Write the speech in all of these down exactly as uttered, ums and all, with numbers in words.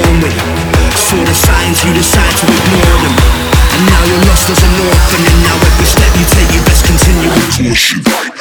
born with. Saw the signs, you decide to ignore them, and now you're lost as an orphan. And now every step you take, you best continue with caution.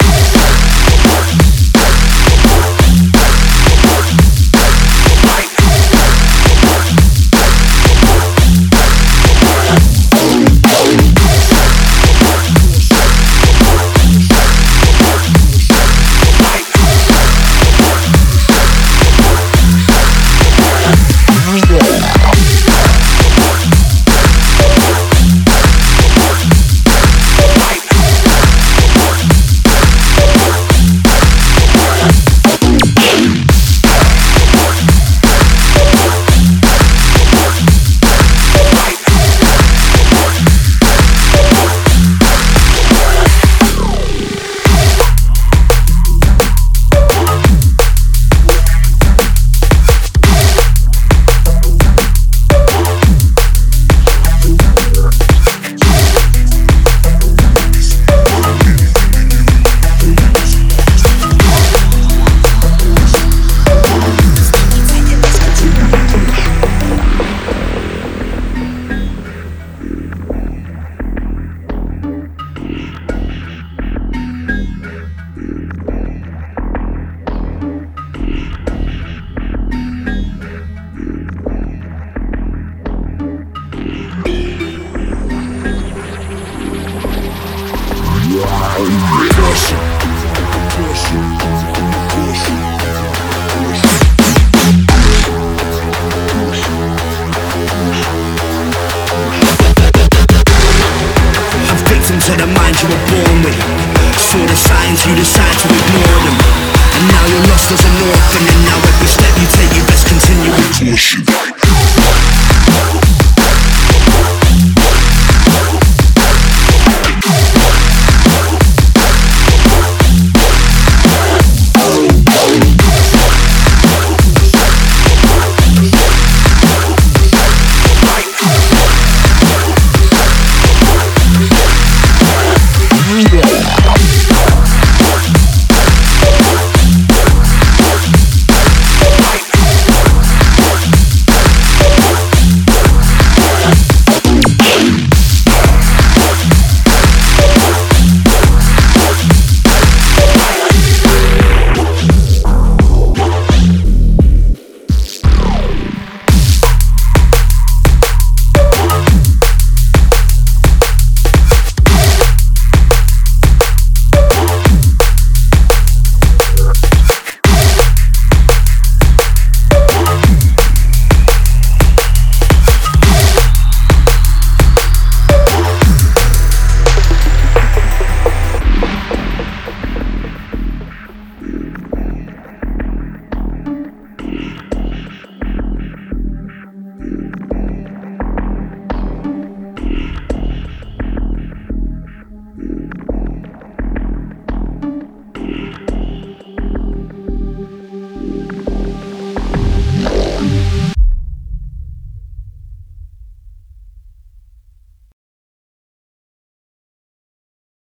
To the mind you were born with. Saw the signs, you decide to ignore them, and now you're lost as an orphan. And now every step you take, you best continue with caution.